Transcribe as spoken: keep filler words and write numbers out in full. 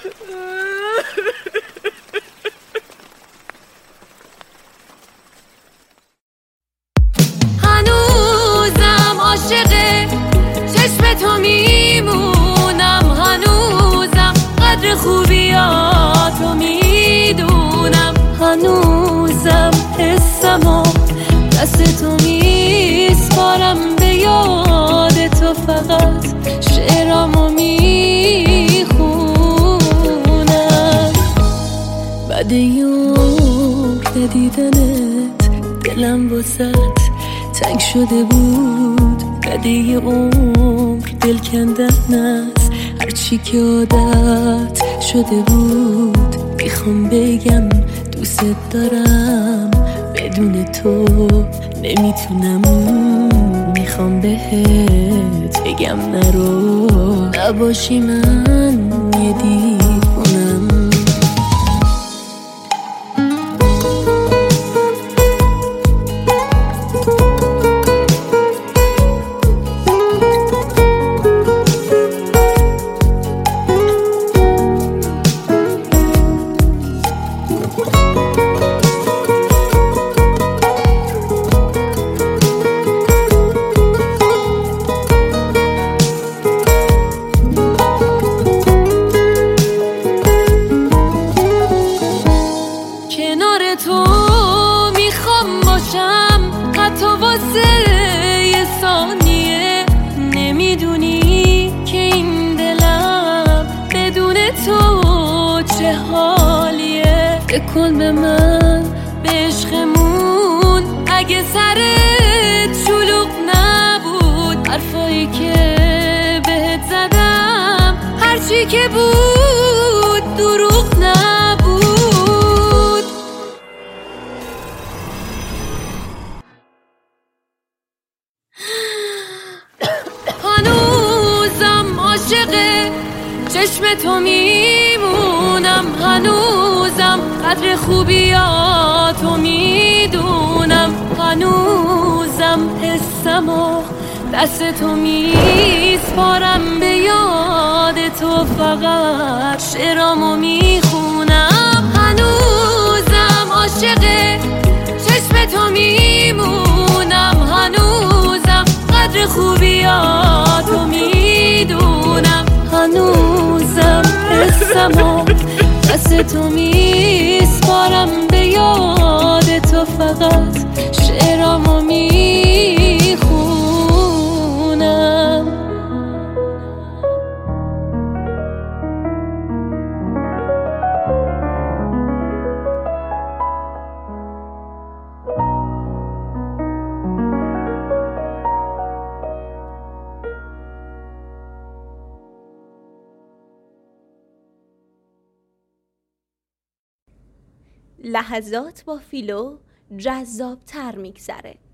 هنوزم عاشق چشم تو میمونم، هنوزم قدر خوبیاتو میدونم، هنوزم حسمو دست تو میسپارم به یاد تو، فقط شعرامو میخونم. بعد یوم ندیدنت دلم واسد تنگ شده بود، بعد یه عمر دل کندن از هرچی که عادت شده بود. میخوام بگم دوست دارم، بدون تو نمیتونم. میخوام بهت بگم نرو، نباشی من یه دیوونم. تو میخوام باشم حتی واسه یه ثانیه، نمیدونی که این دلم بدون تو چه حالیه. بکن به من به عشقمون، اگه سرت شلوغ نبود حرفایی که بهت زدم، هرچی که بود دروغ نبود. هنوزم عاشق چشم تو میمونم، هنوزم قدر خوبیاتو میدونم، هنوزم حسمو دست تو میسپارم به یاد تو، فقط شعرامو میخونم. هنوزم عاشق چشم تو میمونم، هنوزم قدر خوبیاتو میدونم، هنوزم حسمو دست تو میسپارم به یاد تو، فقط شعرامو میخونم. لحظات با فیلو جذاب‌تر میگذره.